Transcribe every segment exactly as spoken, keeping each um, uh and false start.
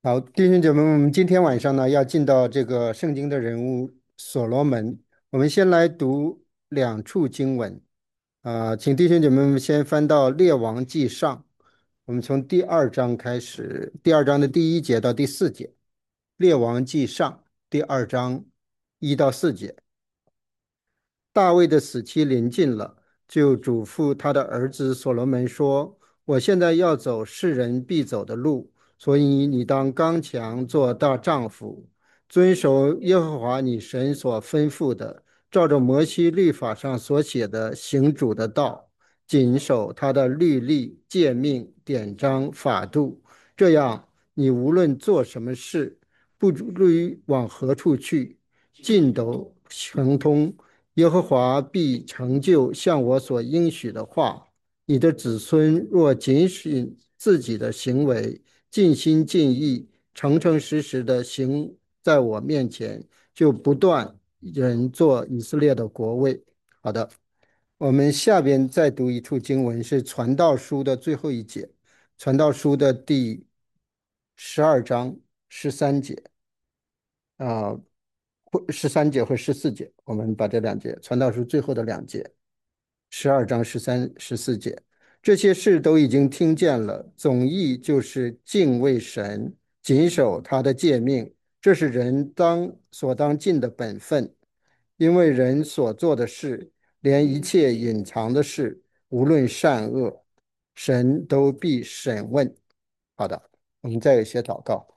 好，弟兄姐妹们，我们今天晚上呢要进到这个圣经的人物所罗门。我们先来读两处经文，啊、请弟兄姐妹们先翻到《列王纪上》，我们从第二章开始，第二章的第一节到第四节，《列王纪上》第二章一到四节。大卫的死期临近了，就嘱咐他的儿子所罗门说：“我现在要走世人必走的路，所以你当刚强，做大丈夫，遵守耶和华你神所吩咐的，照着摩西律法上所写的行主的道，谨守他的律例、诫命、典章、法度。这样，你无论做什么事，不至于往何处去，尽都亨通。”耶和华必成就向我所应许的话。你的子孙若谨循自己的行为，尽心尽意、诚诚实实的行在我面前，就不断人做以色列的国位。好的，我们下边再读一处经文，是传道书的最后一节，传道书的第十二章十三节。啊、或十三节和十四节，我们把这两节传道书最后的两节，十二章十三、十四节，这些事都已经听见了。总意就是敬畏神，谨守他的诫命，这是人当所当尽的本分。因为人所做的事，连一切隐藏的事，无论善恶，神都必审问。好的，我们再有一些祷告。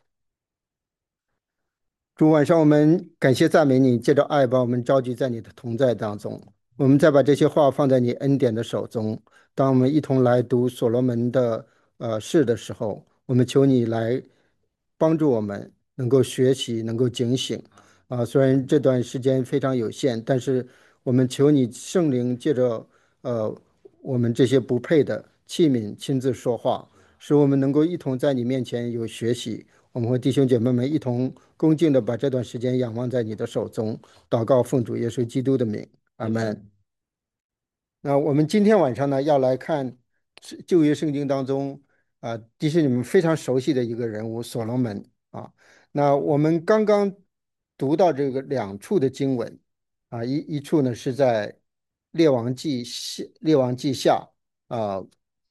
主，晚上我们感谢赞美你，借着爱把我们召集在你的同在当中。我们再把这些话放在你恩典的手中。当我们一同来读所罗门的呃事的时候，我们求你来帮助我们，能够学习，能够警醒。啊、虽然这段时间非常有限，但是我们求你圣灵借着呃我们这些不配的器皿亲自说话，使我们能够一同在你面前有学习。我们和弟兄姐妹们一同恭敬的把这段时间仰望在你的手中，祷告奉主耶稣基督的名，阿门。那我们今天晚上呢，要来看是旧约圣经当中啊，弟兄你们非常熟悉的一个人物所罗门啊。那我们刚刚读到这个两处的经文啊，一一处呢是在列王记下，列王记下啊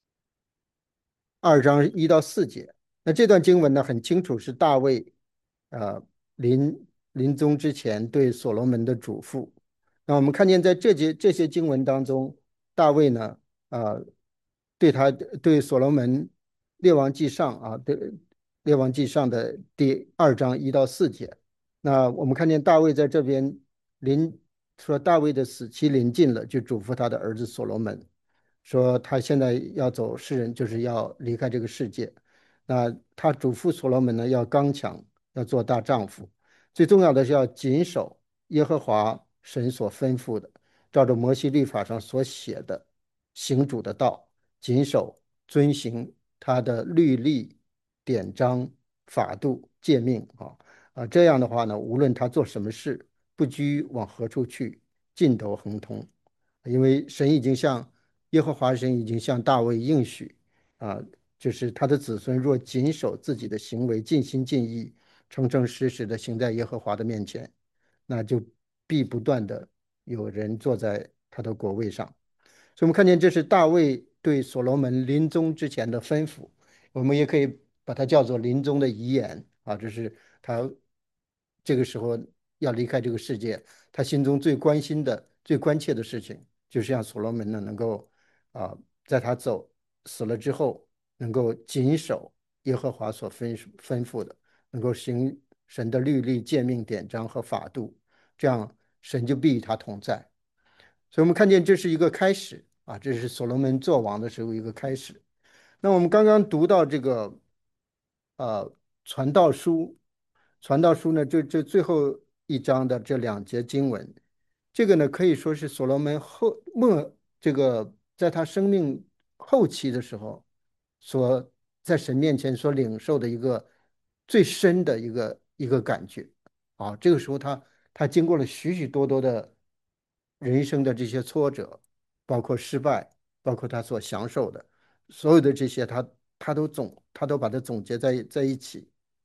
二章一到四节。那这段经文呢，很清楚是大卫呃临临终之前对所罗门的嘱咐。那我们看见在这节这些经文当中，大卫呢，呃，对他对所罗门列王记上啊，对列王记上的第二章一到四节。那我们看见大卫在这边临说大卫的死期临近了，就嘱咐他的儿子所罗门。说他现在要走世人，就是要离开这个世界。那他嘱咐所罗门呢，要刚强，要做大丈夫。最重要的是要谨守耶和华神所吩咐的，照着摩西律法上所写的行主的道，谨守遵行他的律例、典章、法度、诫命啊啊，这样的话呢，无论他做什么事，不拘往何处去，尽都亨通。因为神已经向耶和华神已经向大卫应许啊，就是他的子孙若谨守自己的行为，尽心尽意、诚诚实实的行在耶和华的面前，那就必不断的有人坐在他的国位上。所以，我们看见这是大卫对所罗门临终之前的吩咐，我们也可以把它叫做临终的遗言啊，这是他这个时候要离开这个世界，他心中最关心的、最关切的事情，就是让所罗门呢能够啊，在他走死了之后，能够谨守耶和华所吩吩咐的，能够行神的律例、诫命、典章和法度，这样神就必与他同在。所以，我们看见这是一个开始啊，这是所罗门做王的时候一个开始。那我们刚刚读到这个呃传道书，传道书呢，这这最后一章的这两节经文，这个呢可以说是所罗门后末这个在他生命后期的时候，所在神面前所领受的一个最深的一个一个感觉啊。这个时候他他经过了许许多多的人生的这些挫折，包括失败，包括他所享受的所有的这些，他他都总他都把它总结在在一起。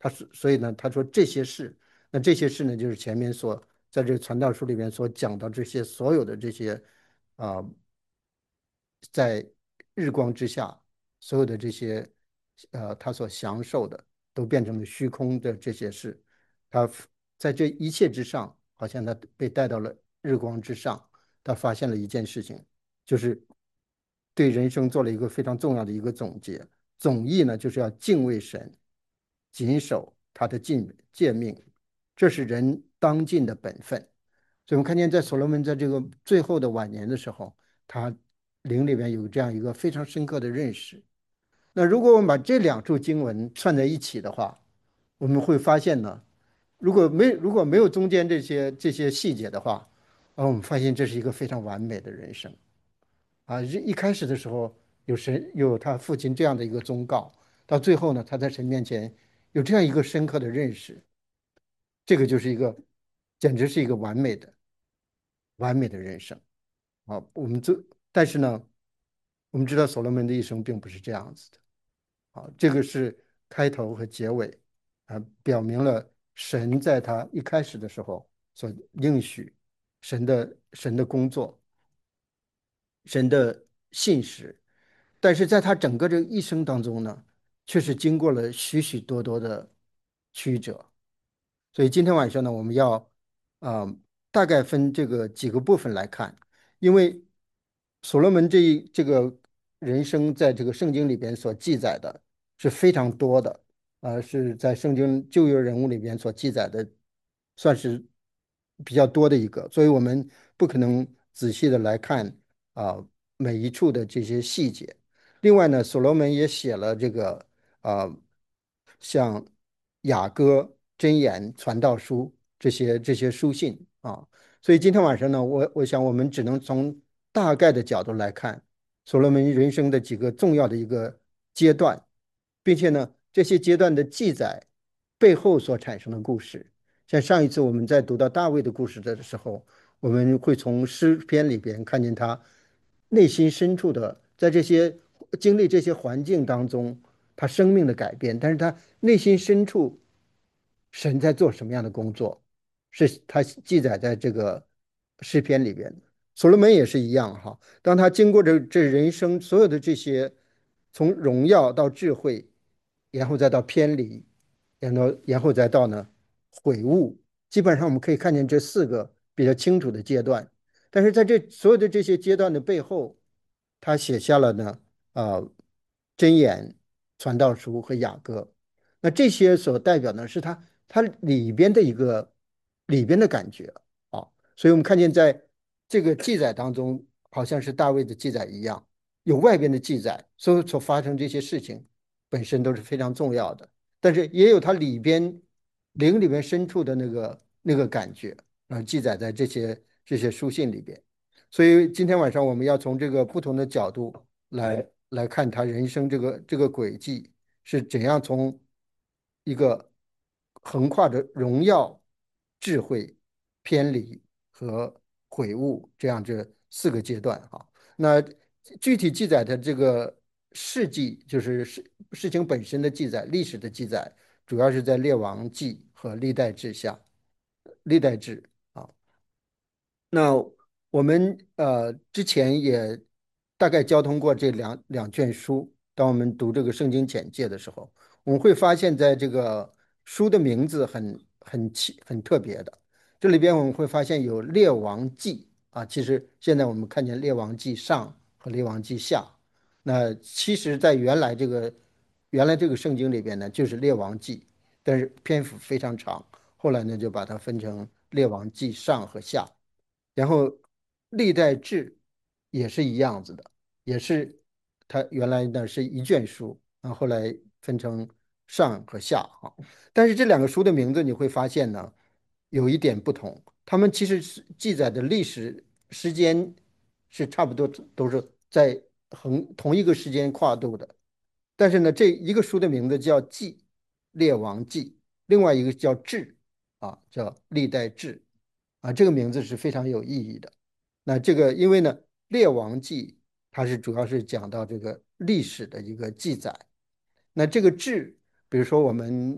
他是所以呢，他说这些事，那这些事呢，就是前面所在这个传道书里面所讲到这些所有的这些啊、在日光之下所有的这些呃他所享受的都变成了虚空的这些事，他在这一切之上，好像他被带到了日光之上，他发现了一件事情，就是对人生做了一个非常重要的一个总结。总义呢，就是要敬畏神，谨守他的禁诫命，这是人当尽的本分。所以我们看见，在所罗门在这个最后的晚年的时候，他灵里面有这样一个非常深刻的认识。那如果我们把这两处经文串在一起的话，我们会发现呢，如果没如果没有中间这些这些细节的话，啊，我们发现这是一个非常完美的人生啊！一开始的时候有神有他父亲这样的一个忠告，到最后呢，他在神面前有这样一个深刻的认识，这个就是一个简直是一个完美的完美的人生啊！我们这但是呢，我们知道所罗门的一生并不是这样子的。啊，这个是开头和结尾，啊，表明了神在他一开始的时候所应许神的神的工作，神的信实，但是在他整个这一生当中呢，却是经过了许许多多的曲折。所以今天晚上呢，我们要啊、呃大概分这个几个部分来看，因为所罗门这一这个人生在这个圣经里边所记载的是非常多的，呃，是在圣经旧约人物里边所记载的，算是比较多的一个，所以我们不可能仔细的来看啊、每一处的这些细节。另外呢，所罗门也写了这个啊、像雅歌、箴言、传道书这些这些书信啊，所以今天晚上呢，我我想我们只能从大概的角度来看所罗门人生的几个重要的一个阶段，并且呢，这些阶段的记载背后所产生的故事。像上一次我们在读到大卫的故事的时候，我们会从诗篇里边看见他内心深处的，在这些经历这些环境当中，他生命的改变，但是他内心深处神在做什么样的工作，是他记载在这个诗篇里边的。所罗门也是一样哈，当他经过这这人生所有的这些，从荣耀到智慧，然后再到偏离，然后然后再到呢悔悟，基本上我们可以看见这四个比较清楚的阶段。但是在这所有的这些阶段的背后，他写下了呢，呃，箴言、传道书和雅歌。那这些所代表的是他他里边的一个里边的感觉啊。所以我们看见在这个记载当中，好像是大卫的记载一样，有外边的记载，所以所发生这些事情本身都是非常重要的，但是也有它里边灵里边深处的那个那个感觉，啊，记载在这些这些书信里边。所以今天晚上我们要从这个不同的角度来来看他人生这个这个轨迹是怎样从一个横跨着荣耀、智慧、偏离和悔悟这样这四个阶段哈。那具体记载的这个事迹，就是事事情本身的记载、历史的记载，主要是在《列王记》和《历代志》下，《历代志》啊。那我们呃之前也大概交通过这两两卷书。当我们读这个圣经简介的时候，我们会发现，在这个书的名字很很奇很特别的。这里边我们会发现有《列王记》啊，其实现在我们看见《列王记上》和《列王记下》。那其实，在原来这个原来这个圣经里边呢，就是《列王记》，但是篇幅非常长，后来呢就把它分成《列王记上》和下。然后历代志也是一样子的，也是它原来呢是一卷书，然后后来分成上和下啊。但是这两个书的名字你会发现呢，有一点不同，他们其实是记载的历史时间是差不多，都是在横同一个时间跨度的。但是呢，这一个书的名字叫记，列王记，另外一个叫志啊，叫历代志啊，这个名字是非常有意义的。那这个因为呢，列王记它是主要是讲到这个历史的一个记载，那这个志，比如说我们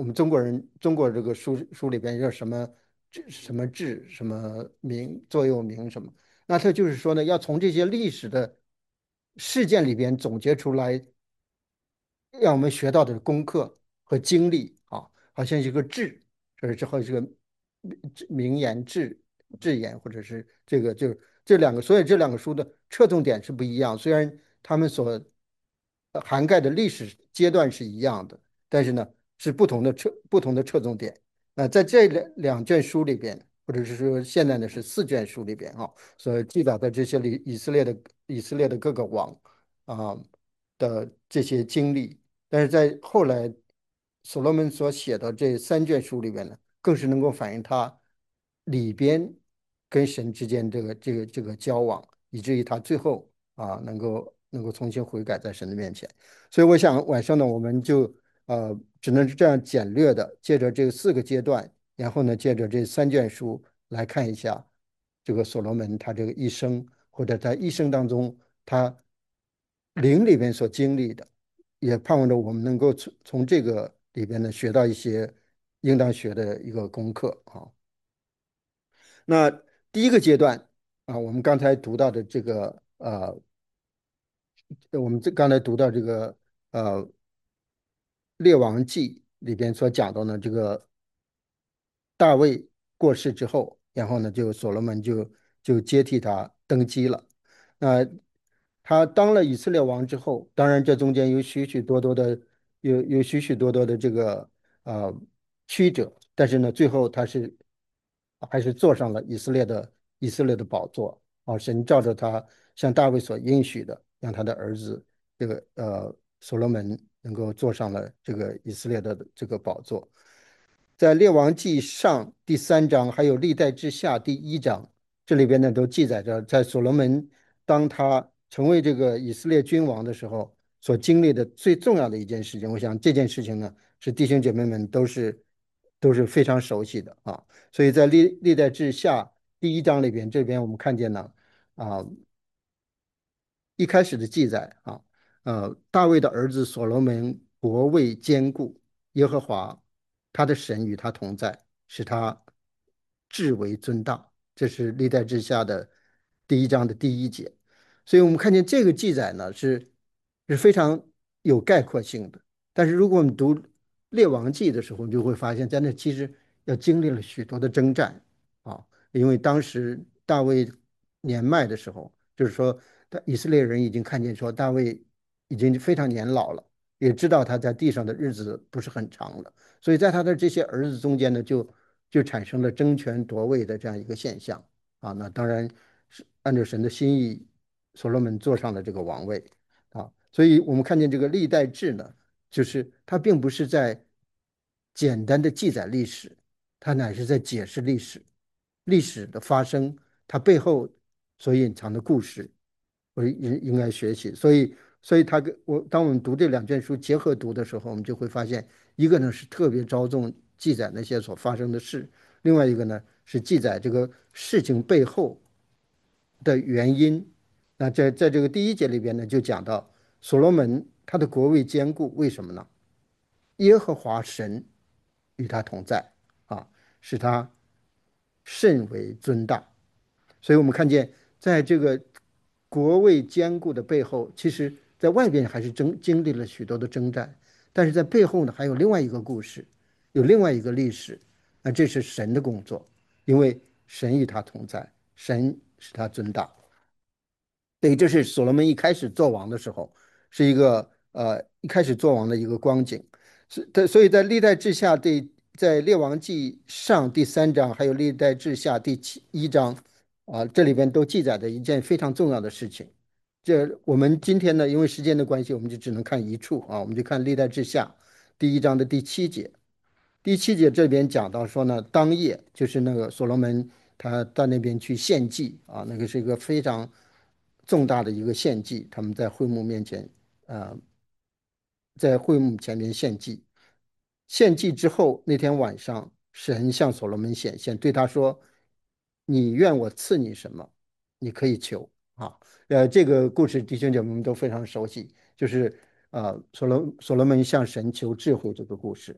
我们中国人中国这个书书里边叫什么治什么治什么名座右铭什么，那他就是说呢，要从这些历史的事件里边总结出来，让我们学到的功课和经历啊，好像一个志，这之后这个名言志志言，或者是这个就是这两个，所以这两个书的侧重点是不一样，虽然他们所呃涵盖的历史阶段是一样的，但是呢是不同的侧不同的侧重点。那在这两两卷书里边，或者是说现在呢是四卷书里边啊，所记载的这些以以色列的以色列的各个王啊的这些经历。但是在后来所罗门所写的这三卷书里边呢，更是能够反映他里边跟神之间这个这个这个交往，以至于他最后啊能够能够重新悔改在神的面前。所以我想晚上呢，我们就呃只能是这样简略的，借着这四个阶段，然后呢，借着这三卷书来看一下这个所罗门他这个一生，或者他一生当中他灵里边所经历的。也盼望着我们能够从从这个里边呢学到一些应当学的一个功课啊。那第一个阶段啊，我们刚才读到的这个呃，我们这刚才读到这个呃《列王记》里边所讲到呢，这个大卫过世之后，然后呢，就所罗门就就接替他登基了。那他当了以色列王之后，当然这中间有许许多多的有有许许多多的这个呃曲折，但是呢，最后他是还是坐上了以色列的以色列的宝座啊。神照着他向大卫所应许的，让他的儿子这个呃所罗门能够坐上了这个以色列的这个宝座。在《列王记上》第三章，还有《历代志下》第一章，这里边呢都记载着，在所罗门当他成为这个以色列君王的时候，所经历的最重要的一件事情。我想这件事情呢，是弟兄姐妹们都是都是非常熟悉的啊。所以在历历代志下第一章里边，这边我们看见呢，啊，一开始的记载啊，呃，大卫的儿子所罗门国位坚固，耶和华他的神与他同在，使他至为尊大。这是历代志下的第一章的第一节。所以我们看见这个记载呢是是非常有概括性的。但是如果我们读列王记的时候，你就会发现，在那其实要经历了许多的征战啊，因为当时大卫年迈的时候，就是说，以色列人已经看见说大卫已经非常年老了，也知道他在地上的日子不是很长了，所以在他的这些儿子中间呢，就就产生了争权夺位的这样一个现象啊。那当然是按照神的心意，所罗门坐上了这个王位啊。所以我们看见这个历代志呢，就是它并不是在简单的记载历史，它乃是在解释历史，历史的发生，它背后所隐藏的故事，我应应该学习。所以，所以他跟我，当我们读这两卷书结合读的时候，我们就会发现，一个呢是特别着重记载那些所发生的事，另外一个呢是记载这个事情背后的原因。那在在这个第一节里边呢，就讲到所罗门他的国位坚固，为什么呢？耶和华神与他同在啊，使他甚为尊大。所以我们看见，在这个国位坚固的背后，其实在外边还是征经历了许多的征战，但是在背后呢，还有另外一个故事，有另外一个历史。那这是神的工作，因为神与他同在，神使他尊大。对，这是所罗门一开始做王的时候，是一个呃一开始做王的一个光景。是的，所以在历代志下第在列王记上第三章，还有历代志下第七一章啊，这里边都记载着一件非常重要的事情。这我们今天呢，因为时间的关系，我们就只能看一处啊，我们就看历代志下第一章的第七节。第七节这边讲到说呢，当夜就是那个所罗门他到那边去献祭啊，那个是一个非常重大的一个献祭，他们在会幕面前，呃，在会幕前面献祭。献祭之后那天晚上，神向所罗门显现，对他说：“你愿我赐你什么，你可以求啊。”呃，这个故事弟兄姐妹们都非常熟悉，就是呃，所罗所罗门向神求智慧这个故事。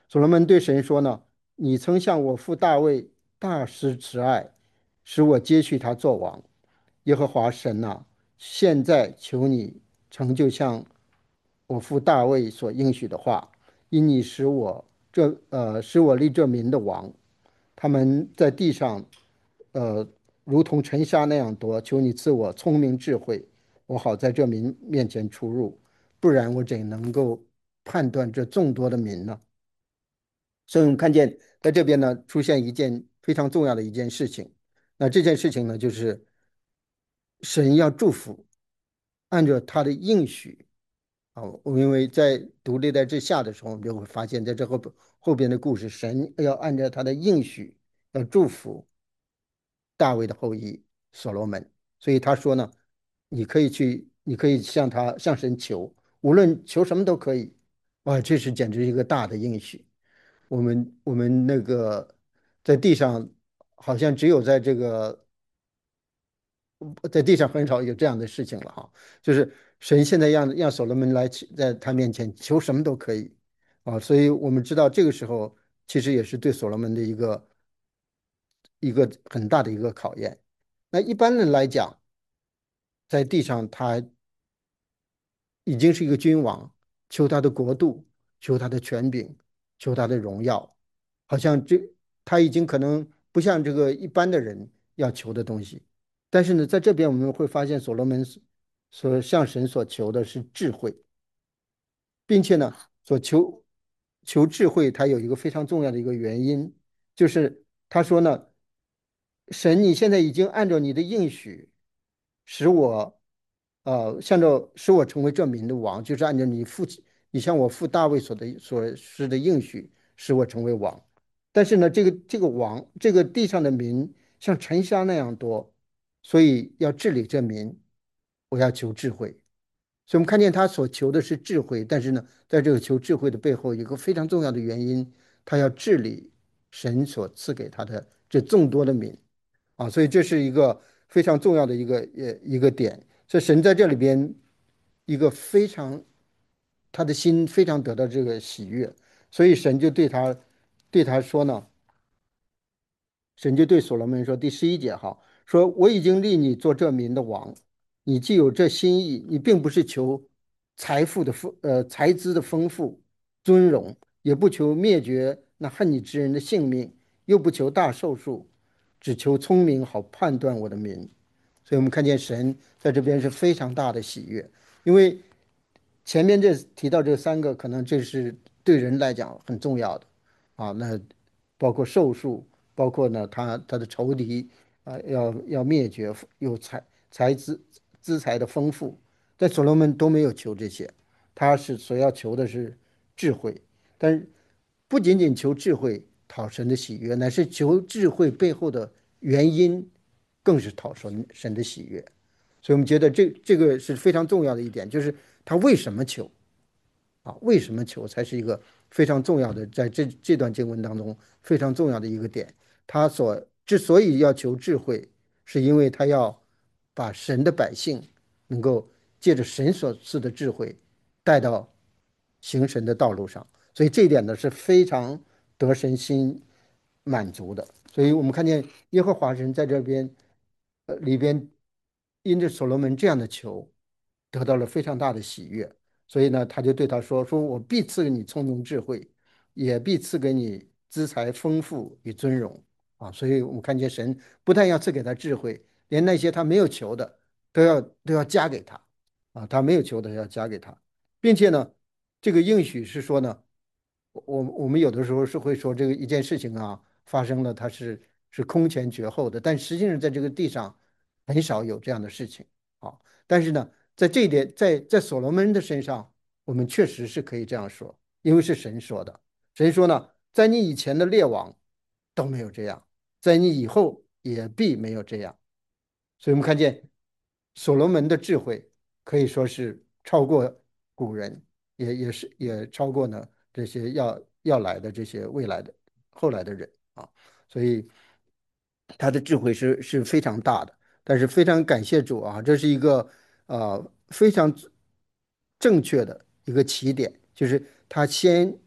所罗门对神说呢：“你曾向我父大卫大施慈爱，使我接续他做王。耶和华神呐、现在求你成就像我父大卫所应许的话，因你使我这呃使我立这民的王，他们在地上呃如同尘沙那样多，求你赐我聪明智慧，我好在这民面前出入，不然我怎能够判断这众多的民呢？”所以我们看见在这边呢出现一件非常重要的一件事情，那这件事情呢就是神要祝福，按照他的应许啊。我们因为在读历代志下的时候，我们就会发现，在这后后边的故事，神要按照他的应许要祝福大卫的后裔所罗门。所以他说呢，你可以去，你可以向他向神求，无论求什么都可以。哇，这是简直一个大的应许。我们我们那个在地上，好像只有在这个在地上很少有这样的事情了哈。就是神现在让让所罗门来求在他面前求什么都可以啊。所以我们知道这个时候其实也是对所罗门的一个一个很大的一个考验。那一般人来讲，在地上他已经是一个君王，求他的国度，求他的权柄，求他的荣耀，好像这他已经可能不像这个一般的人要求的东西。但是呢，在这边我们会发现，所罗门所所向神所求的是智慧，并且呢，所求求智慧，它有一个非常重要的一个原因，就是他说呢，神，你现在已经按照你的应许，使我，呃，向着使我成为这民的王，就是按照你父亲，你向我父大卫所的所施的应许，使我成为王。但是呢，这个这个王，这个地上的民像尘沙那样多，所以要治理这民，我要求智慧。所以我们看见他所求的是智慧，但是呢，在这个求智慧的背后，有一个非常重要的原因，他要治理神所赐给他的这众多的民啊。所以这是一个非常重要的一个呃一个点。所以神在这里边一个非常他的心非常得到这个喜悦，所以神就对他对他说呢。神就对所罗门说：“第十一节哈，说我已经立你做这民的王，你既有这心意，你并不是求财富的丰呃财资的丰富、尊荣，也不求灭绝那恨你之人的性命，又不求大寿数，只求聪明，好判断我的民。”所以，我们看见神在这边是非常大的喜悦，因为前面这提到这三个，可能这是对人来讲很重要的啊。那包括寿数，包括呢他他的仇敌啊，要要灭绝，有财财资资财的丰富，在所罗门都没有求这些，他是所要求的是智慧，但是不仅仅求智慧讨神的喜悦，乃是求智慧背后的原因，更是讨神神的喜悦。所以我们觉得这这个是非常重要的一点，就是他为什么求啊？为什么求才是一个非常重要的，在这这段经文当中非常重要的一个点。他所之所以要求智慧，是因为他要把神的百姓能够借着神所赐的智慧带到行神的道路上，所以这一点呢是非常得神心满足的。所以我们看见耶和华神在这边呃里边，因着所罗门这样的求，得到了非常大的喜悦。所以呢，他就对他说：“说我必赐给你聪明智慧，也必赐给你资财丰富与尊荣啊。”所以我们看见神不但要赐给他智慧，连那些他没有求的都要都要加给他啊，他没有求的要加给他，并且呢，这个应许是说呢。我我们有的时候是会说这个一件事情啊发生了，它是是空前绝后的，但实际上在这个地上很少有这样的事情啊。但是呢，在这一点，在在所罗门的身上，我们确实是可以这样说，因为是神说的。神说呢，在你以前的列王都没有这样，在你以后也必没有这样。所以我们看见所罗门的智慧可以说是超过古人，也也是也超过呢这些要要来的这些未来的后来的人啊。所以他的智慧是是非常大的。但是非常感谢主啊，这是一个呃非常正确的一个起点，就是他先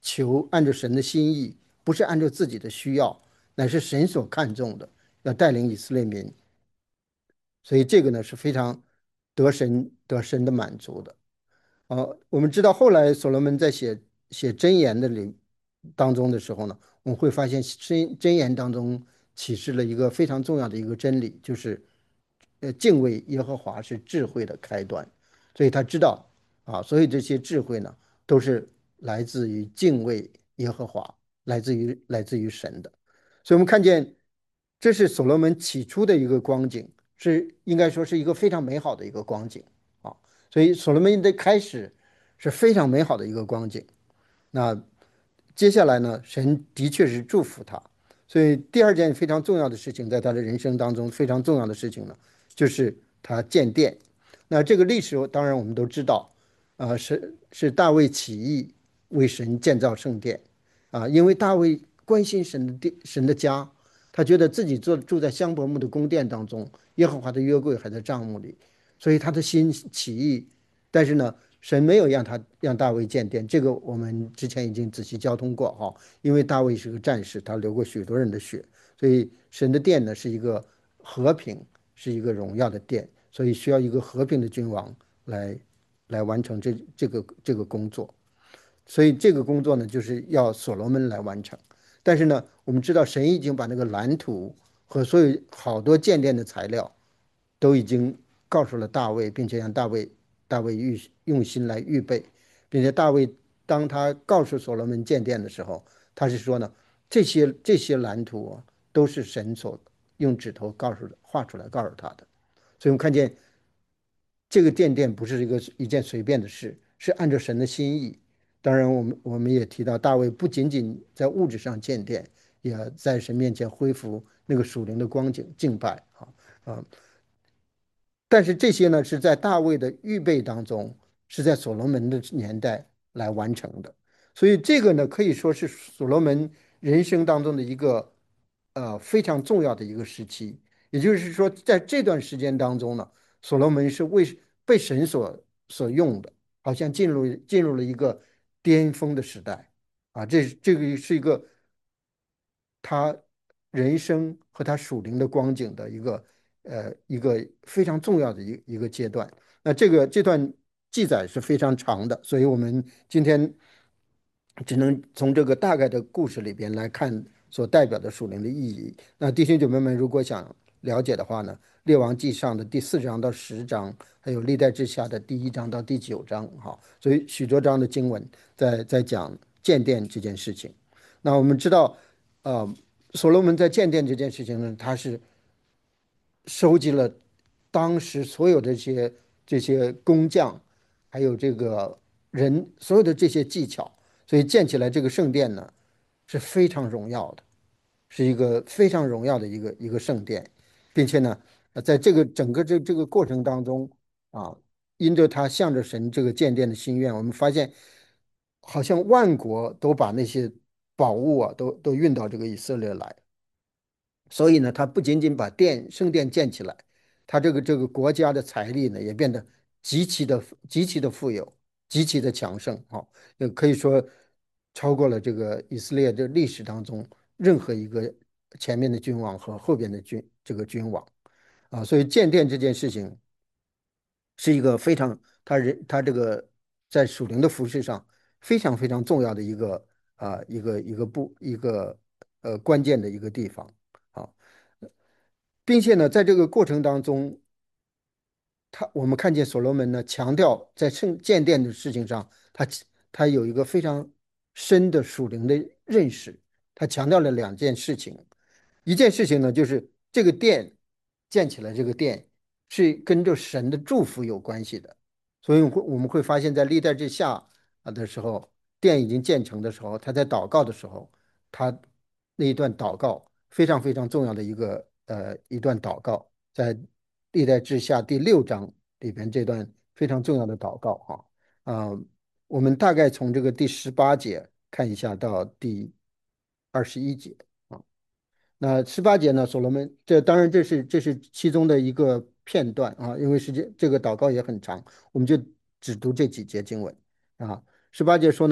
求按照神的心意，不是按照自己的需要，乃是神所看重的，要带领以色列民。所以这个呢是非常得神得神的满足的。呃，我们知道后来所罗门在写写箴言的里当中的时候呢，我们会发现箴箴言当中启示了一个非常重要的一个真理，就是呃敬畏耶和华是智慧的开端。所以他知道啊，所以这些智慧呢都是来自于敬畏耶和华，来自于来自于神的。所以我们看见这是所罗门起初的一个光景，是应该说是一个非常美好的一个光景啊。所以所罗门的开始是非常美好的一个光景。那接下来呢，神的确是祝福他。所以第二件非常重要的事情，在他的人生当中非常重要的事情呢，就是他建殿。那这个历史当然我们都知道，啊、是是大卫起义为神建造圣殿。啊，因为大卫关心神的殿神的家，他觉得自己住住在香柏木的宫殿当中，耶和华的约柜还在帐幕里，所以他的心起意。但是呢，神没有让他让大卫建殿，这个我们之前已经仔细交通过哈。因为大卫是个战士，他流过许多人的血，所以神的殿呢是一个和平，是一个荣耀的殿，所以需要一个和平的君王来来完成这这个这个工作。所以这个工作呢，就是要所罗门来完成。但是呢，我们知道神已经把那个蓝图和所有好多建殿的材料都已经告诉了大卫，并且让大卫大卫预用心来预备，并且大卫当他告诉所罗门建殿的时候，他是说呢，这些这些蓝图啊，都是神所用指头告诉的画出来告诉他的。所以我们看见这个建殿不是一个一件随便的事，是按照神的心意。当然，我们我们也提到大卫不仅仅在物质上建殿，也在神面前恢复那个属灵的光景敬拜啊啊！但是这些呢，是在大卫的预备当中，是在所罗门的年代来完成的。所以这个呢，可以说是所罗门人生当中的一个呃非常重要的一个时期。也就是说，在这段时间当中呢，所罗门是为被神所所用的，好像进入进入了一个巅峰的时代啊。这这个是一个他人生和他属灵的光景的一个呃一个非常重要的一一个阶段。那这个这段记载是非常长的，所以我们今天只能从这个大概的故事里边来看所代表的属灵的意义。那弟兄姐妹们，如果想了解的话呢，《列王纪上》的第四章到十章，还有《历代志下》的第一章到第九章，哈，所以许多章的经文在在讲建殿这件事情。那我们知道，呃，所罗门在建殿这件事情呢，他是收集了当时所有的这些这些工匠，还有这个人所有的这些技巧，所以建起来这个圣殿呢是非常荣耀的，是一个非常荣耀的一个一个圣殿，并且呢，呃在这个整个这这个过程当中啊，因着他向着神这个建殿的心愿，我们发现好像万国都把那些宝物啊都都运到这个以色列来。所以呢，他不仅仅把殿圣殿建起来，他这个这个国家的财力呢也变得极其的极其的富有，极其的强盛啊，也可以说超过了这个以色列这历史当中任何一个前面的君王和后边的君这个君王啊。所以建殿这件事情是一个非常他人他这个在属灵的服饰上非常非常重要的一个啊一个一个不一个呃关键的一个地方。啊。并且呢，在这个过程当中，他我们看见所罗门呢强调在圣建殿的事情上，他他有一个非常深的属灵的认识。他强调了两件事情，一件事情呢就是这个殿建起来，这个殿是跟着神的祝福有关系的。所以我会我们会发现，在历代志下啊的时候，殿已经建成的时候，他在祷告的时候，他那一段祷告非常非常重要的一个呃一段祷告，在历代志下第六章里边这段非常重要的祷告哈啊、呃我们大概从这个第十八节看一下到第二十一节啊。那十八节呢，所罗门这当然这是这是其中的一个片段啊，因为时间这个祷告也很长，我们就只读这几节经文啊。十八节说呢。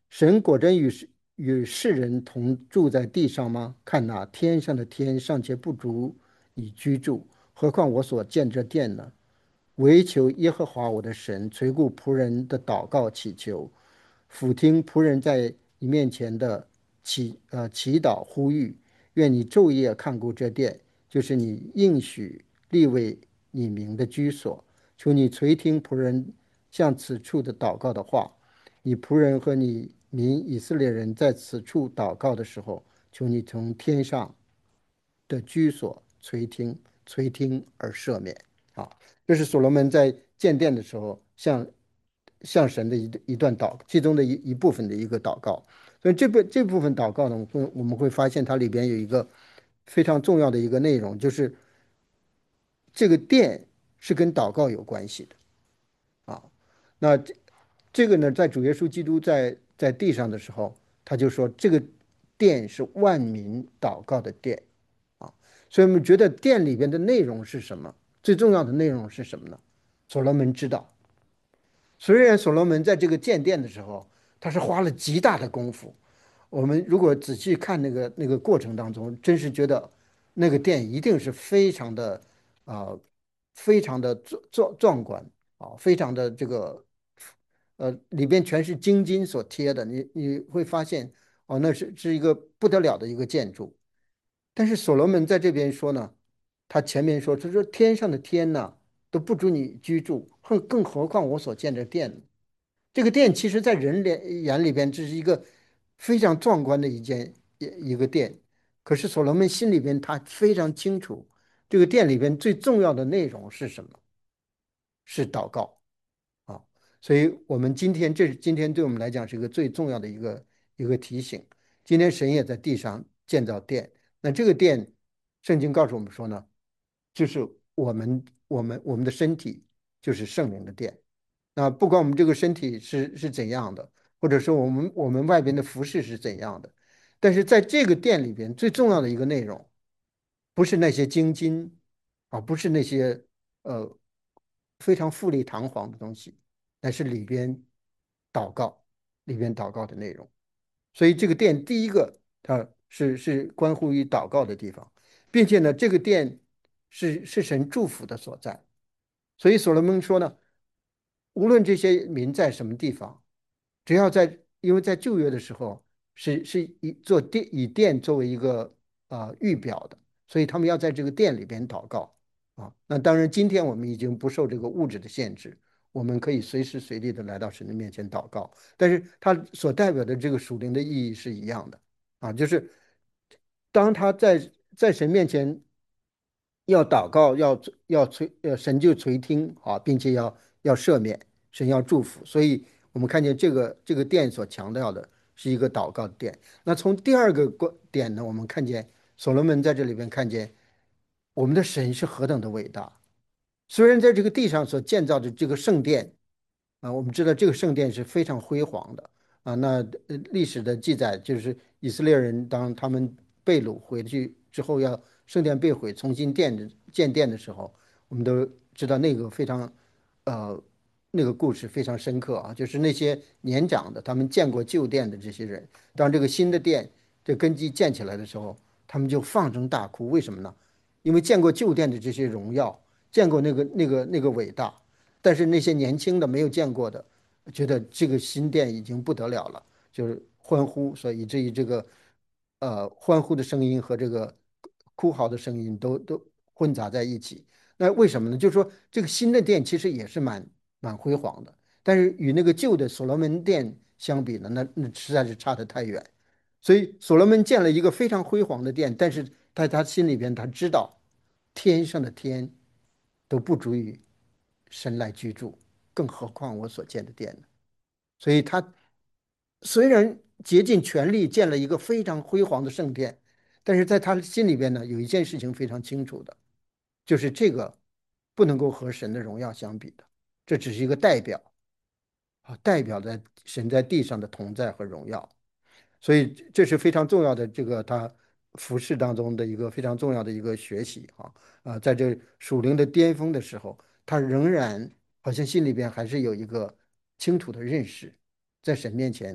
神果真与世与世人同住在地上吗？看哪，天上的天尚且不足以居住，何况我所建这殿呢？唯求耶和华我的神垂顾仆人的祷告祈求，俯听仆人在你面前的祈呃祈祷呼吁，愿你昼夜看顾这殿，就是你应许立为你名的居所。求你垂听仆人向此处的祷告的话。你仆人和你民以色列人在此处祷告的时候，求你从天上的居所垂听，垂听而赦免。啊，这是所罗门在建殿的时候向向神的一一段祷，其中的一一部分的一个祷告。所以这部这部分祷告呢，我们我们会发现它里边有一个非常重要的一个内容，就是这个殿是跟祷告有关系的啊。那这这个呢，在主耶稣基督在在地上的时候，他就说这个殿是万民祷告的殿啊。所以我们觉得殿里边的内容是什么？最重要的内容是什么呢？所罗门知道，虽然所罗门在这个建殿的时候，他是花了极大的功夫。我们如果仔细看那个那个过程当中，真是觉得那个殿一定是非常的啊、呃非常的壮壮壮观啊，非常的这个呃，里边全是金金所贴的，你你会发现哦，那是是一个不得了的一个建筑。但是所罗门在这边说呢，他前面说，他说天上的天呐都不足你居住，更更何况我所建的殿呢。这个殿其实在人眼眼里边，这是一个非常壮观的一间一一个殿。可是所罗门心里边他非常清楚，这个殿里边最重要的内容是什么？是祷告。啊，所以我们今天这是今天对我们来讲是一个最重要的一个一个提醒。今天神也在地上建造殿，那这个殿，圣经告诉我们说呢，就是我们我们我们的身体就是圣灵的殿。那不管我们这个身体是是怎样的，或者说我们我们外边的服饰是怎样的，但是在这个殿里边最重要的一个内容，不是那些金金啊，不是那些呃非常富丽堂皇的东西，乃是里边祷告里边祷告的内容。所以这个殿第一个它是是关乎于祷告的地方，并且呢，这个殿是是神祝福的所在。所以所罗门说呢，无论这些民在什么地方，只要在，因为在旧约的时候是是以做殿以殿作为一个呃预表的，所以他们要在这个殿里边祷告啊。那当然，今天我们已经不受这个物质的限制，我们可以随时随地的来到神的面前祷告。但是它所代表的这个属灵的意义是一样的啊，就是当他在在神面前要祷告，要要垂呃神就垂听啊，并且要要赦免，神要祝福。所以我们看见这个这个殿所强调的是一个祷告的殿。那从第二个观点呢，我们看见所罗门在这里边看见我们的神是何等的伟大。虽然在这个地上所建造的这个圣殿啊，我们知道这个圣殿是非常辉煌的啊。那呃历史的记载就是以色列人当他们被掳回去之后，要圣殿被毁，重新建的建殿的时候，我们都知道那个非常呃那个故事非常深刻啊。就是那些年长的，他们见过旧殿的这些人，当这个新的殿这根基建起来的时候，他们就放声大哭。为什么呢？因为见过旧殿的这些荣耀，见过那个那个那个伟大。但是那些年轻的没有见过的，觉得这个新店已经不得了了，就是欢呼，所以以至于这个呃欢呼的声音和这个哭嚎的声音都都混杂在一起。那为什么呢？就是说这个新的殿其实也是蛮蛮辉煌的，但是与那个旧的所罗门殿相比呢，那那实在是差得太远。所以所罗门建了一个非常辉煌的殿，但是在他心里边他知道天上的天都不足以神来居住，更何况我所建的殿呢？所以他虽然竭尽全力建了一个非常辉煌的圣殿，但是在他心里边呢，有一件事情非常清楚的，就是这个不能够和神的荣耀相比的，这只是一个代表啊，代表在神在地上的同在和荣耀。所以这是非常重要的，这个他服饰当中的一个非常重要的一个学习啊啊，在这属灵的巅峰的时候，他仍然好像心里边还是有一个清楚的认识，在神面前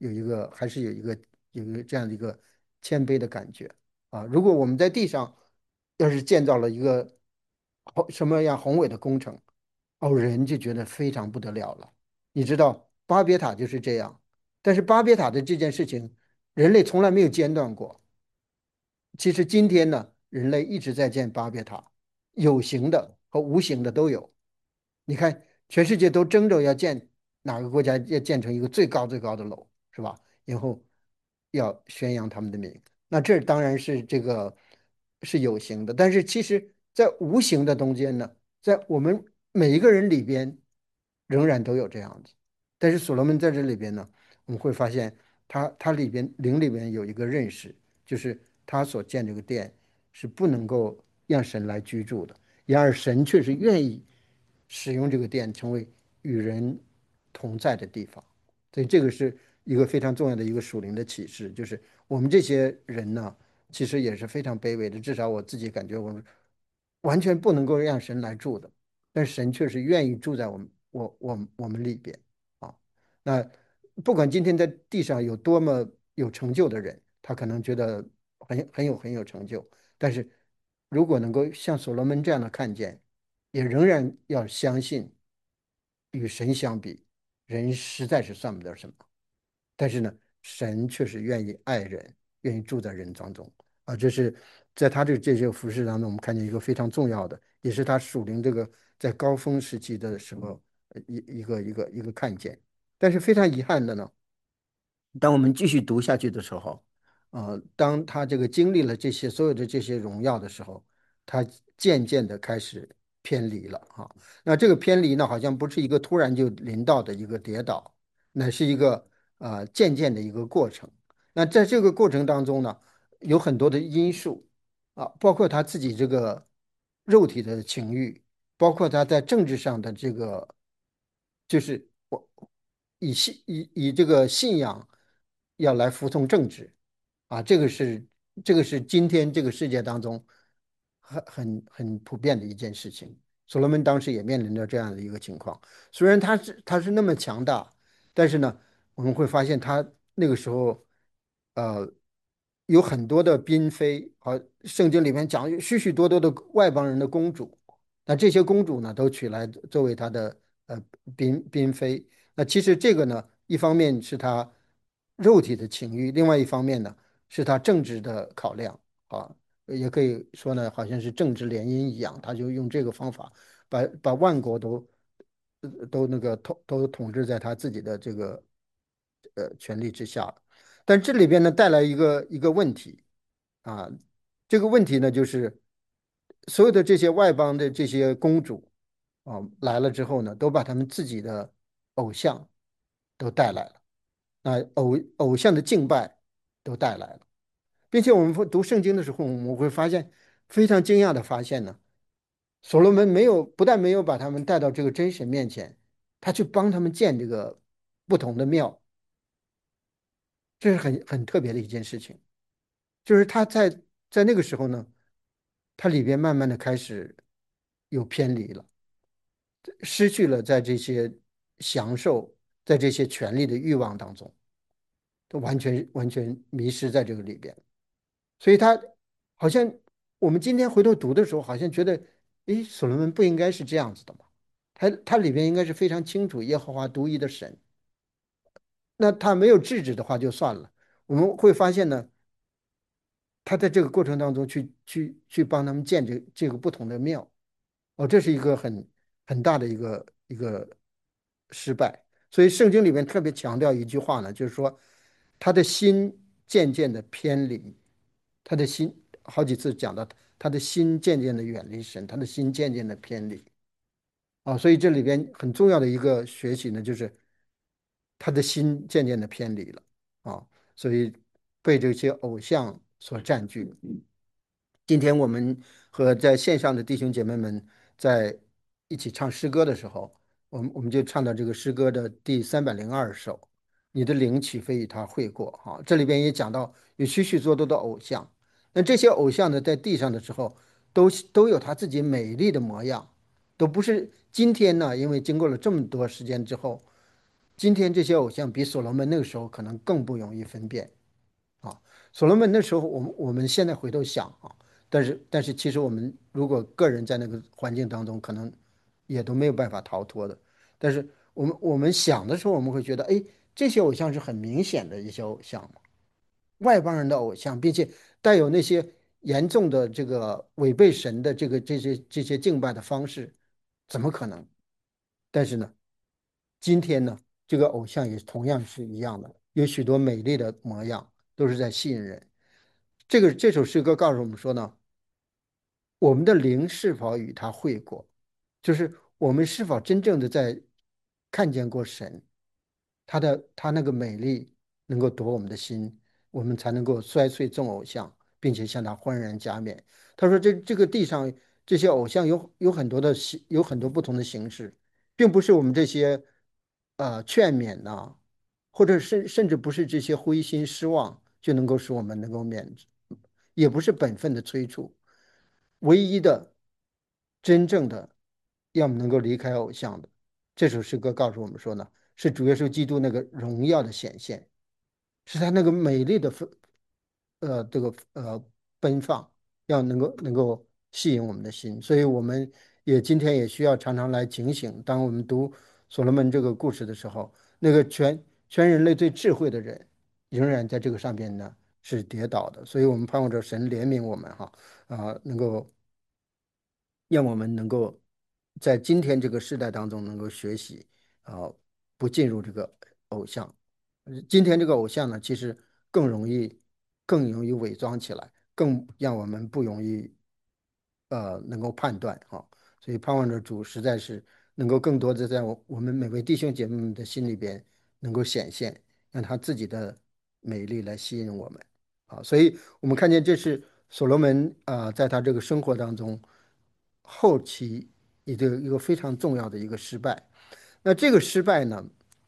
有一个还是有一个有一个这样的一个谦卑的感觉啊。如果我们在地上要是建造了一个宏什么样宏伟的工程，哦，人就觉得非常不得了了。你知道巴别塔就是这样，但是巴别塔的这件事情，人类从来没有间断过。其实今天呢，人类一直在建巴别塔，有形的和无形的都有。你看，全世界都争着要建哪个国家要建成一个最高最高的楼，是吧？然后要宣扬他们的名。那这当然是这个是有形的，但是其实在无形的中间呢，在我们每一个人里边，仍然都有这样子。但是所罗门在这里边呢，我们会发现他他里边灵里边有一个认识，就是他所建这个殿是不能够让神来居住的。然而神却是愿意使用这个殿成为与人同在的地方，所以这个是一个非常重要的一个属灵的启示，就是我们这些人呢，其实也是非常卑微的，至少我自己感觉我们完全不能够让神来住的，但神却是愿意住在我们我我我们里边啊。那不管今天在地上有多么有成就的人，他可能觉得很很有很有成就，但是如果能够像所罗门这样的看见，也仍然要相信，与神相比，人实在是算不得什么。但是呢，神却是愿意爱人，愿意住在人当中啊。这是在他这这些服饰当中，我们看见一个非常重要的，也是他属灵这个在高峰时期的时候，呃一一个一个一个看见。但是非常遗憾的呢。当我们继续读下去的时候，呃，当他这个经历了这些所有的这些荣耀的时候，他渐渐的开始偏离了啊。那这个偏离呢，好像不是一个突然就临到的一个跌倒，乃是一个呃渐渐的一个过程。那在这个过程当中呢，有很多的因素啊，包括他自己这个肉体的情欲，包括他在政治上的这个，就是我以信以以这个信仰要来服从政治啊，这个是这个是今天这个世界当中很很很普遍的一件事情。所罗门当时也面临着这样的一个情况，虽然他是他是那么强大，但是呢，我们会发现他那个时候，呃，有很多的嫔妃，和圣经里面讲许许多多的外邦人的公主，那这些公主呢，都娶来作为他的呃嫔嫔妃。那其实这个呢，一方面是他肉体的情欲，另外一方面呢，是他政治的考量啊，也可以说呢，好像是政治联姻一样，他就用这个方法把把万国都呃都那个统都统治在他自己的这个呃权力之下。但这里边呢，带来一个一个问题啊，这个问题呢，就是所有的这些外邦的这些公主啊来了之后呢，都把他们自己的偶像都带来了，那偶偶像的敬拜都带来了，并且我们读圣经的时候，我们会发现非常惊讶的发现呢，所罗门没有不但没有把他们带到这个真神面前，他去帮他们建这个不同的庙，这是很很特别的一件事情。就是他在在那个时候呢，他里边慢慢的开始有偏离了，失去了在这些享受，在这些权力的欲望当中，都完全完全迷失在这个里边。所以他好像我们今天回头读的时候，好像觉得，诶，所罗门不应该是这样子的嘛？他他里边应该是非常清楚耶和华独一的神。那他没有制止的话就算了，我们会发现呢，他在这个过程当中去去去帮他们建这这个不同的庙，哦，这是一个很很大的一个一个失败。所以圣经里面特别强调一句话呢，就是说他的心渐渐的偏离，他的心好几次讲到他的心渐渐的远离神，他的心渐渐的偏离啊。所以这里边很重要的一个学习呢，就是他的心渐渐的偏离了啊，所以被这些偶像所占据。今天我们和在线上的弟兄姐妹们在一起唱诗歌的时候，我们我们就唱到这个诗歌的第三百零二首，你的灵起飞与他会过。哈，这里边也讲到有许许多多的偶像，那这些偶像呢，在地上的时候都都有他自己美丽的模样，都不是今天呢，因为经过了这么多时间之后。 今天这些偶像比所罗门那个时候可能更不容易分辨啊。所罗门那时候，我们我们现在回头想啊，但是但是其实我们如果个人在那个环境当中，可能也都没有办法逃脱的。但是我们我们想的时候，我们会觉得，哎，这些偶像是很明显的一些偶像嘛，外邦人的偶像，并且带有那些严重的这个违背神的这个这些这些敬拜的方式，怎么可能？但是呢，今天呢，这个偶像也同样是一样的，有许多美丽的模样，都是在吸引人。这个这首诗歌告诉我们说呢，我们的灵是否与他会过，就是我们是否真正的在看见过神，他的他那个美丽能够夺我们的心，我们才能够摔碎众偶像，并且向他欢然加冕。他说这这个地上这些偶像有有很多的形，有很多不同的形式，并不是我们这些呃劝勉呐、或者甚甚至不是这些灰心失望就能够使我们能够免，也不是本分的催促。唯一的、真正的，要么能够离开偶像的，这首诗歌告诉我们说呢，是主耶稣基督那个荣耀的显现，是他那个美丽的分，呃，这个呃奔放，要能够能够吸引我们的心。所以，我们也今天也需要常常来警醒，当我们读所罗门这个故事的时候，那个全全人类最智慧的人，仍然在这个上边呢是跌倒的。所以我们盼望着神怜悯我们哈。啊、能够让我们能够在今天这个时代当中能够学习啊、不进入这个偶像。呃今天这个偶像呢，其实更容易更容易伪装起来，更让我们不容易呃能够判断哈、所以盼望着主实在是能够更多的在我我们每位弟兄姐妹们的心里边能够显现，让他自己的美丽来吸引我们。啊，所以我们看见这是所罗门啊、在他这个生活当中后期一个一个非常重要的一个失败。那这个失败呢，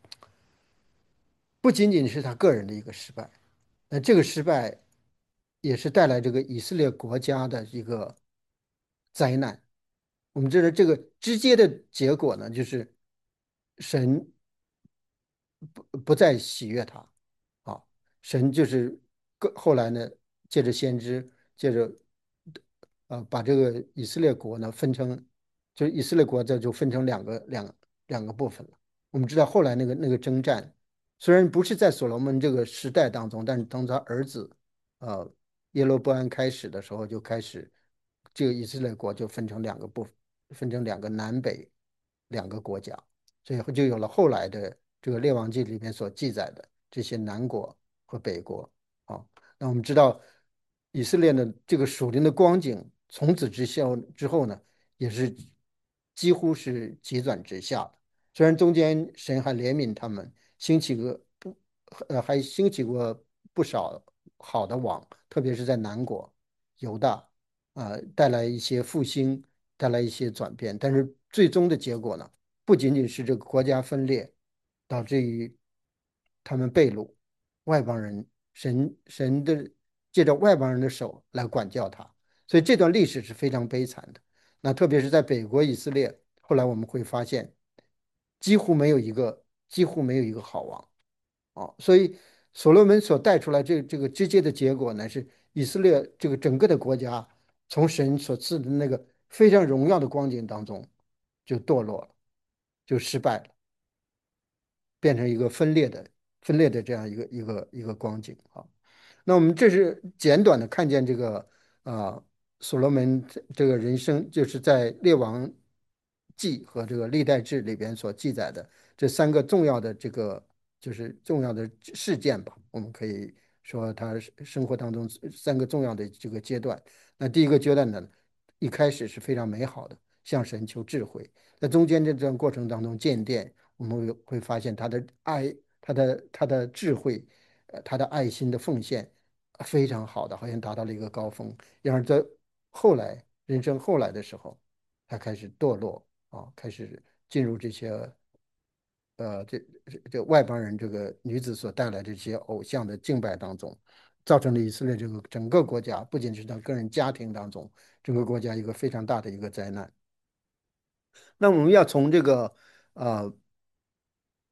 不仅仅是他个人的一个失败，那这个失败也是带来这个以色列国家的一个灾难。我们知道这个直接的结果呢，就是神不不再喜悦他。啊，神就是个后来呢，借着先知，借着呃把这个以色列国呢分成，就以色列国这就分成两个两两个部分了。我们知道后来那个那个征战，虽然不是在所罗门这个时代当中，但是当他儿子呃耶罗波安开始的时候，就开始这个以色列国就分成两个部分，分成两个南北两个国家。所以就有了后来的这个《列王记》里面所记载的这些南国和北国啊。那我们知道以色列的这个属灵的光景，从此之后之后呢，也是几乎是急转直下的。虽然中间神还怜悯他们，兴起个不呃还兴起过不少好的王，特别是在南国犹大啊、带来一些复兴，带来一些转变，但是最终的结果呢？不仅仅是这个国家分裂，导致于他们被掳，外邦人神神的借着外邦人的手来管教他，所以这段历史是非常悲惨的。那特别是在北国以色列，后来我们会发现，几乎没有一个几乎没有一个好王啊，所以所罗门所带出来这这个直接的结果呢，是以色列这个整个的国家从神所赐的那个非常荣耀的光景当中就堕落了。就失败了，变成一个分裂的分裂的这样一个一个一个光景啊。那我们这是简短的看见这个啊，所罗门这这个人生，就是在列王记和这个历代志里边所记载的这三个重要的这个就是重要的事件吧。我们可以说他生活当中三个重要的这个阶段。那第一个阶段呢，一开始是非常美好的，向神求智慧。在中间这段过程当中渐变，我们会会发现他的爱，他的他的智慧，呃，他的爱心的奉献非常好的，好像达到了一个高峰。然而在后来人生后来的时候，他开始堕落啊，开始进入这些呃这这这外邦人这个女子所带来的这些偶像的敬拜当中，造成了以色列这个整个国家，不仅是他个人家庭当中，整个国家一个非常大的一个灾难。那我们要从这个呃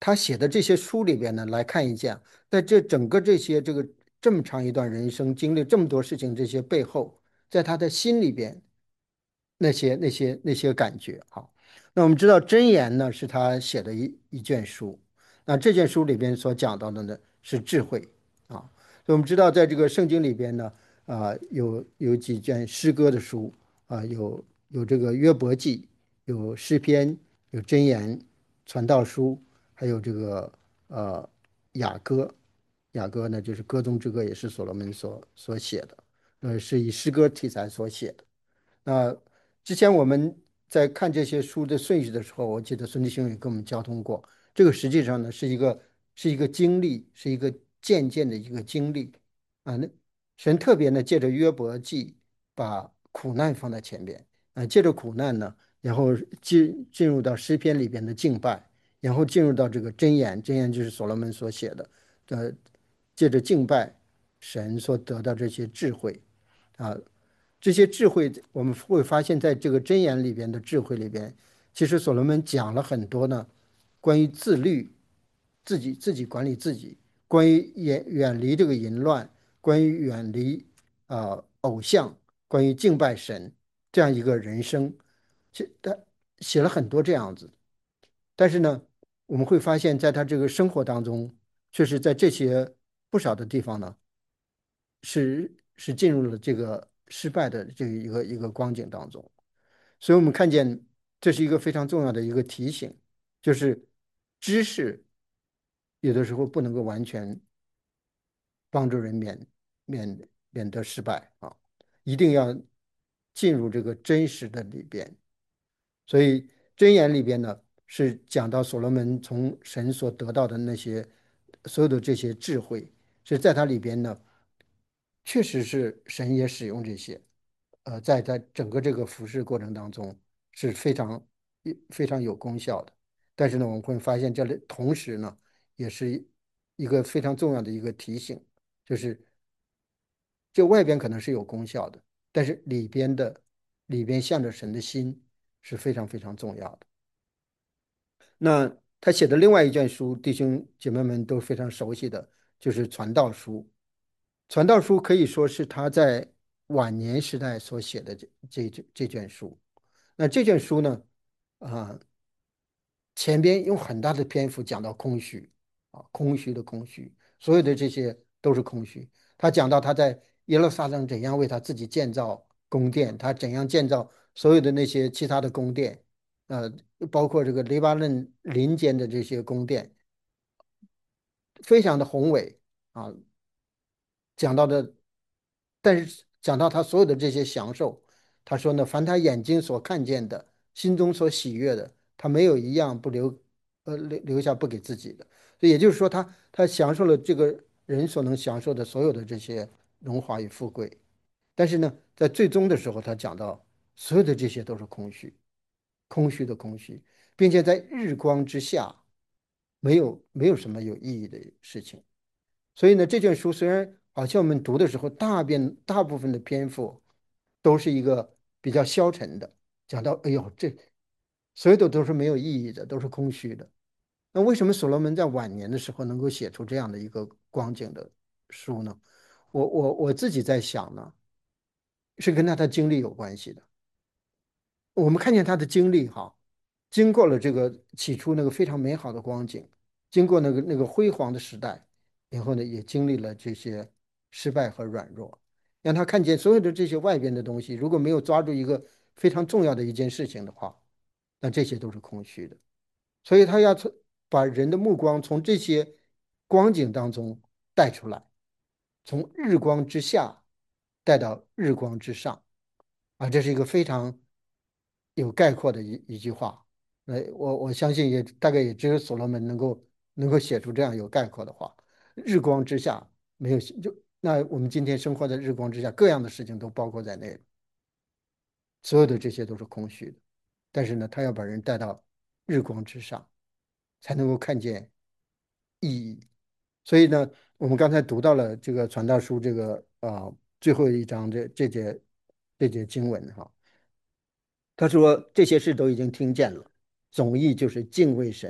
他写的这些书里边呢，来看一下，在这整个这些这个这么长一段人生，经历这么多事情，这些背后，在他的心里边那些那些那些感觉。好，那我们知道《箴言》呢是他写的一一卷书，那这卷书里边所讲到的呢是智慧啊，所以我们知道在这个圣经里边呢，啊、有有几卷诗歌的书啊、有有这个约伯记，有诗篇，有箴言、传道书。还有这个呃雅歌，雅歌呢就是歌中之歌，也是所罗门所所写的，呃是以诗歌题材所写的。那之前我们在看这些书的顺序的时候，我记得孙弟兄也跟我们交通过，这个实际上呢是一个是一个经历，是一个渐渐的一个经历啊。那神特别呢借着约伯记把苦难放在前边啊，借着苦难呢，然后进进入到诗篇里边的敬拜，然后进入到这个箴言，箴言就是所罗门所写的，呃，借着敬拜神所得到这些智慧啊。这些智慧，我们会发现，在这个箴言里边的智慧里边，其实所罗门讲了很多呢，关于自律，自己自己管理自己，关于远远离这个淫乱，关于远离啊、呃偶像，关于敬拜神这样一个人生，其他写了很多这样子。但是呢，我们会发现，在他这个生活当中，确实在这些不少的地方呢。是是进入了这个失败的这个一个一个光景当中，所以我们看见这是一个非常重要的一个提醒，就是知识有的时候不能够完全帮助人免免免得失败啊，一定要进入这个真实的里边。所以箴言里边呢，是讲到所罗门从神所得到的那些所有的这些智慧，是在它里边呢。确实是神也使用这些，呃，在在整个这个服侍过程当中是非常非常有功效的。但是呢，我们会发现这里同时呢，也是一个非常重要的一个提醒，就是这外边可能是有功效的，但是里边的里边向着神的心是非常非常重要的。那他写的另外一卷书，弟兄姐妹们都非常熟悉的，就是传道书。传道书可以说是他在晚年时代所写的这这这这卷书。那这卷书呢，啊、前边用很大的篇幅讲到空虚啊，空虚的空虚，所有的这些都是空虚。他讲到他在耶路撒冷怎样为他自己建造宫殿，他怎样建造所有的那些其他的宫殿，呃，包括这个黎巴嫩林间的这些宫殿，非常的宏伟啊。讲到的，但是讲到他所有的这些享受，他说呢，凡他眼睛所看见的，心中所喜悦的，他没有一样不留，呃，留留下不给自己的。所以也就是说他，他享受了这个人所能享受的所有的这些荣华与富贵，但是呢，在最终的时候，他讲到所有的这些都是空虚，空虚的空虚，并且在日光之下，没有没有什么有意义的事情。所以呢，这卷书虽然好像我们读的时候，大遍大部分的篇幅都是一个比较消沉的，讲到哎呦，这所有的都是没有意义的，都是空虚的。那为什么所罗门在晚年的时候能够写出这样的一个光景的书呢？我我我自己在想呢，是跟他的经历有关系的。我们看见他的经历哈，经过了这个起初那个非常美好的光景，经过那个那个辉煌的时代，然后呢，也经历了这些失败和软弱，让他看见所有的这些外边的东西，如果没有抓住一个非常重要的一件事情的话，那这些都是空虚的。所以他要从把人的目光从这些光景当中带出来，从日光之下带到日光之上。啊，这是一个非常有概括的一一句话。呃，我我相信也大概也只有所罗门能够能够写出这样有概括的话。日光之下没有就那我们今天生活在日光之下，各样的事情都包括在内了，所有的这些都是空虚的。但是呢，他要把人带到日光之上，才能够看见意义。所以呢，我们刚才读到了这个传道书这个啊、呃最后一章这这节这节经文哈。他说这些事都已经听见了，总意就是敬畏神，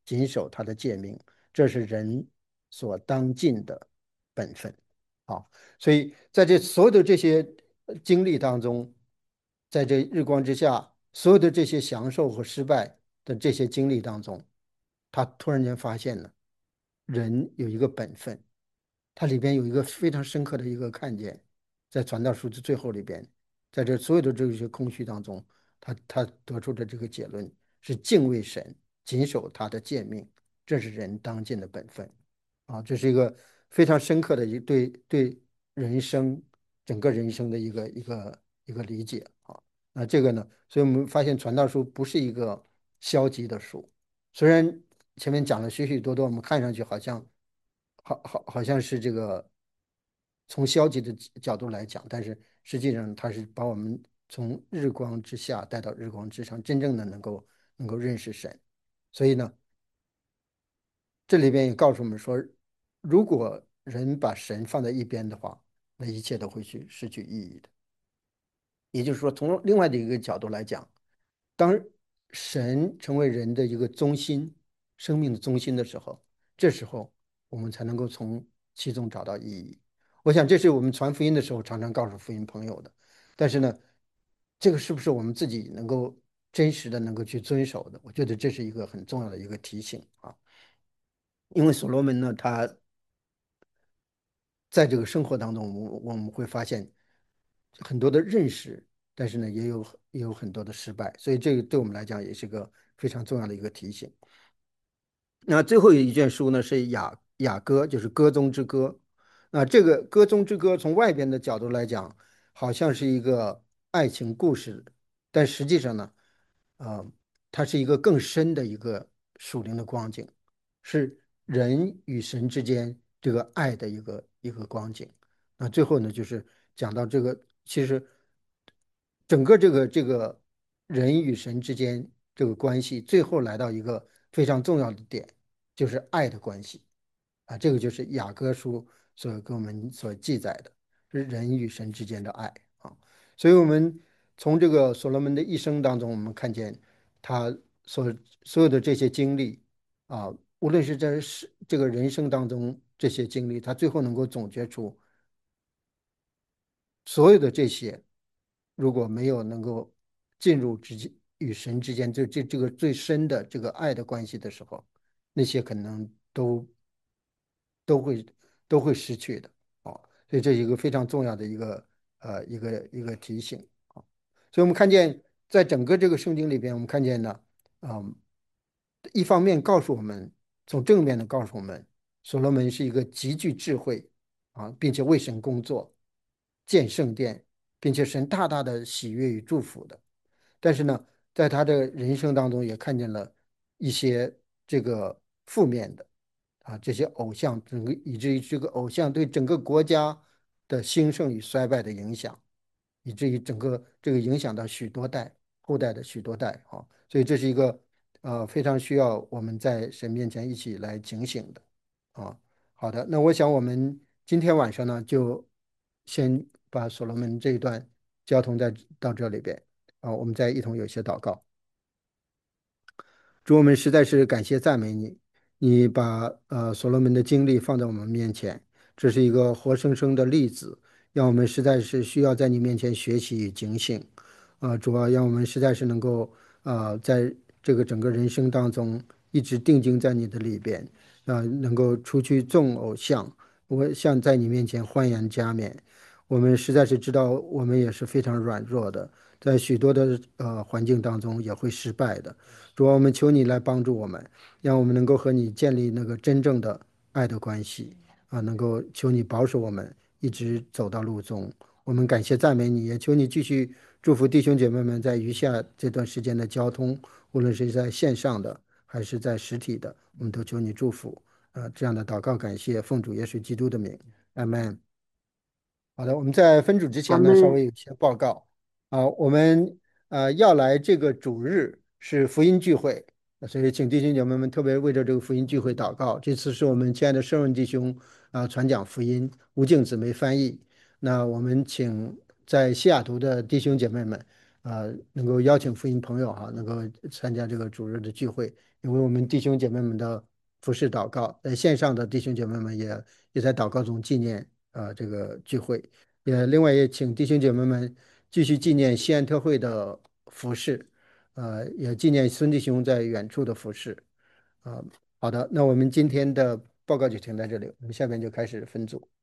谨守他的诫命，这是人所当尽的本分。好，所以在这所有的这些呃经历当中，在这日光之下，所有的这些享受和失败的这些经历当中，他突然间发现了人有一个本分，它里边有一个非常深刻的一个看见，在传道书的最后里边，在这所有的这些空虚当中，他他得出的这个结论是敬畏神，谨守他的诫命，这是人当尽的本分。啊，这是一个非常深刻的一对对人生整个人生的一个一个一个理解啊。那这个呢，所以我们发现传道书不是一个消极的书，虽然前面讲了许许多多，我们看上去好像好好好像是这个从消极的角度来讲，但是实际上它是把我们从日光之下带到日光之上，真正的能够能够认识神。所以呢，这里边也告诉我们说，如果人把神放在一边的话，那一切都会去失去意义的。也就是说，从另外的一个角度来讲，当神成为人的一个中心、生命的中心的时候，这时候我们才能够从其中找到意义。我想，这是我们传福音的时候常常告诉福音朋友的。但是呢，这个是不是我们自己能够真实的能够去遵守的？我觉得这是一个很重要的一个提醒啊。因为所罗门呢，他在这个生活当中，我我们会发现很多的认识，但是呢，也有也有很多的失败，所以这个对我们来讲也是个非常重要的一个提醒。那最后一卷书呢是雅雅歌，就是歌中之歌。那这个歌中之歌从外边的角度来讲，好像是一个爱情故事，但实际上呢，呃，它是一个更深的一个属灵的光景，是人与神之间这个爱的一个一个光景。那最后呢，就是讲到这个，其实整个这个这个人与神之间这个关系，最后来到一个非常重要的点，就是爱的关系啊，这个就是雅歌书所给我们所记载的，是人与神之间的爱啊。所以，我们从这个所罗门的一生当中，我们看见他所所有的这些经历啊，无论是在是这个人生当中这些经历，他最后能够总结出所有的这些，如果没有能够进入之间与神之间这这这个最深的这个爱的关系的时候，那些可能都都会都会失去的啊。所以这是一个非常重要的一个呃一个一个提醒啊。所以我们看见在整个这个圣经里边，我们看见呢，嗯，一方面告诉我们，从正面的告诉我们，所罗门是一个极具智慧啊，并且为神工作，建圣殿，并且神大大的喜悦与祝福的。但是呢，在他的人生当中也看见了一些这个负面的啊，这些偶像，整个以至于这个偶像对整个国家的兴盛与衰败的影响，以至于整个这个影响到许多代后代的许多代啊，所以这是一个呃非常需要我们在神面前一起来警醒的啊。好的，那我想我们今天晚上呢，就先把所罗门这一段交通在到这里边啊，我们再一同有一些祷告。主，我们实在是感谢赞美你，你把呃所罗门的经历放在我们面前，这是一个活生生的例子，让我们实在是需要在你面前学习与警醒。啊、主要让我们实在是能够啊、在这个整个人生当中一直定睛在你的里边，啊、能够除去众偶像，我像在你面前欢颜加冕。我们实在是知道，我们也是非常软弱的，在许多的呃环境当中也会失败的。主啊，我们求你来帮助我们，让我们能够和你建立那个真正的爱的关系啊，能够求你保守我们一直走到路中。我们感谢赞美你，也求你继续祝福弟兄姐妹们在余下这段时间的交通，无论是在线上的还是在实体的，我们都求你祝福。呃，这样的祷告感谢，奉主耶稣基督的名，阿门。好的，我们在分组之前呢，稍咱们微有一些报告啊。我们呃要来这个主日是福音聚会，所以请弟兄姐妹们特别为着这个福音聚会祷告。这次是我们亲爱的圣人弟兄啊传讲福音，吴敬姊妹翻译。那我们请在西雅图的弟兄姐妹们啊，能够邀请福音朋友哈、能够参加这个主日的聚会， 也为我们弟兄姐妹们的服侍祷告。在线上的弟兄姐妹们也也在祷告中纪念呃这个聚会。也另外也请弟兄姐妹们继续纪念西安特会的服侍，呃，也纪念孙弟兄在远处的服侍。啊、好的，那我们今天的报告就停在这里，我们下面就开始分组。